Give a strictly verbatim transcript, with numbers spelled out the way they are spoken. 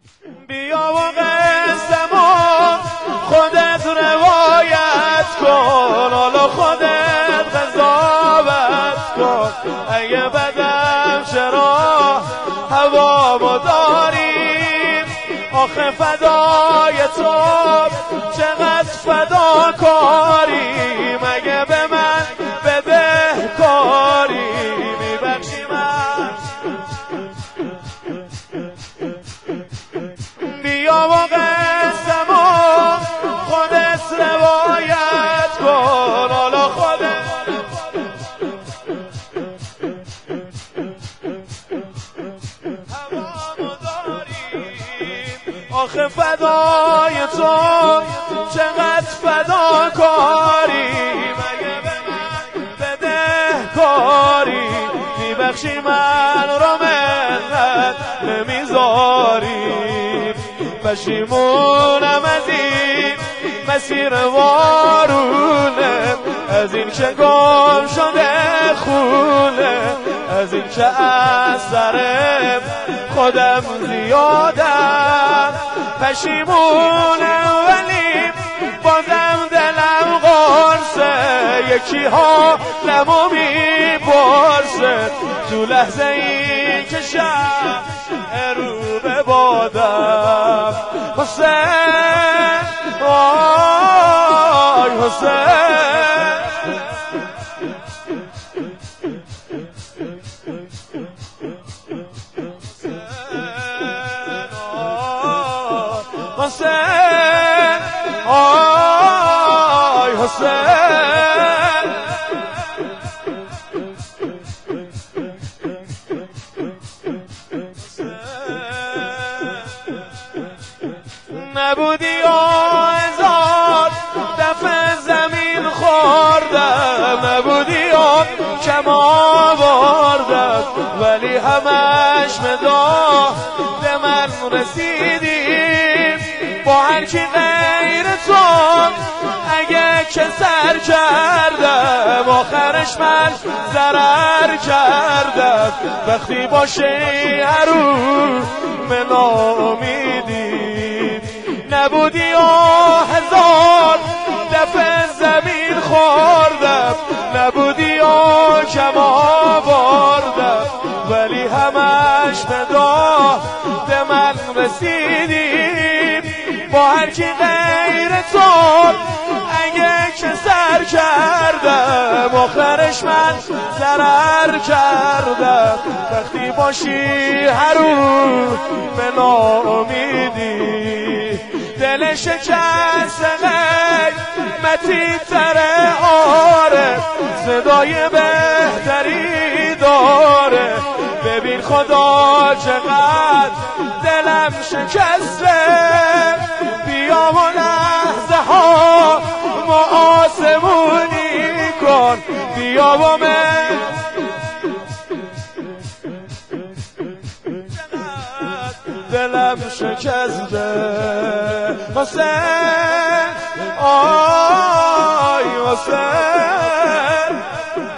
بیا و قصه‌مو خودت روایت کن، حالا خودت قضاوت کن. اگه بدم چرا هوامو داریم، آخه فدای تو چقدر فداکاریم. اگه به من بدهکاری میبخشی من. بیا و قصه‌مو خودت روایت کن، حالا خودت هوامو داریم، آخه فدای تو چقدر فداکاریم. اگه به من بدهکاری میبخشی من رو منت نمیذاریم. پشیمونم از این مسیر وارونه، از این که گم شده خونه، از این که از سرم خودم زیادم. پشیمونم ولی بازم دلم قرصه، یکی ها نمو میپرسه تو لحظه این که شب رو به بادم. حسین وای حسین، حسین آی حسین. نبودی و هزار دفعه زمین خوردم، نبودی و کم آوردم، ولی همش مداد به من رسیدیم. با هر کی غیر تو اگه که سر کردم، آخرش من ضرر کردم. وقتی باشی هر روز من امیدی، نبودی و هزار دفعه زمین خوردم، نبودی و کم آوردم، ولی همش مداد به من رسیدیم. با هر کی غیر تو اگه که سر کردم، آخرش من ضرر کردم. وقتی باشی هر روز به ناامیدی، دل شکسته قیمتی تره آره، صدای بهتری داره. ببین خدا چقدر دلم شکسته، بیا و لحظه ها ما آسمونی کن. بیا و من دلم شکسته. حسین آی حسین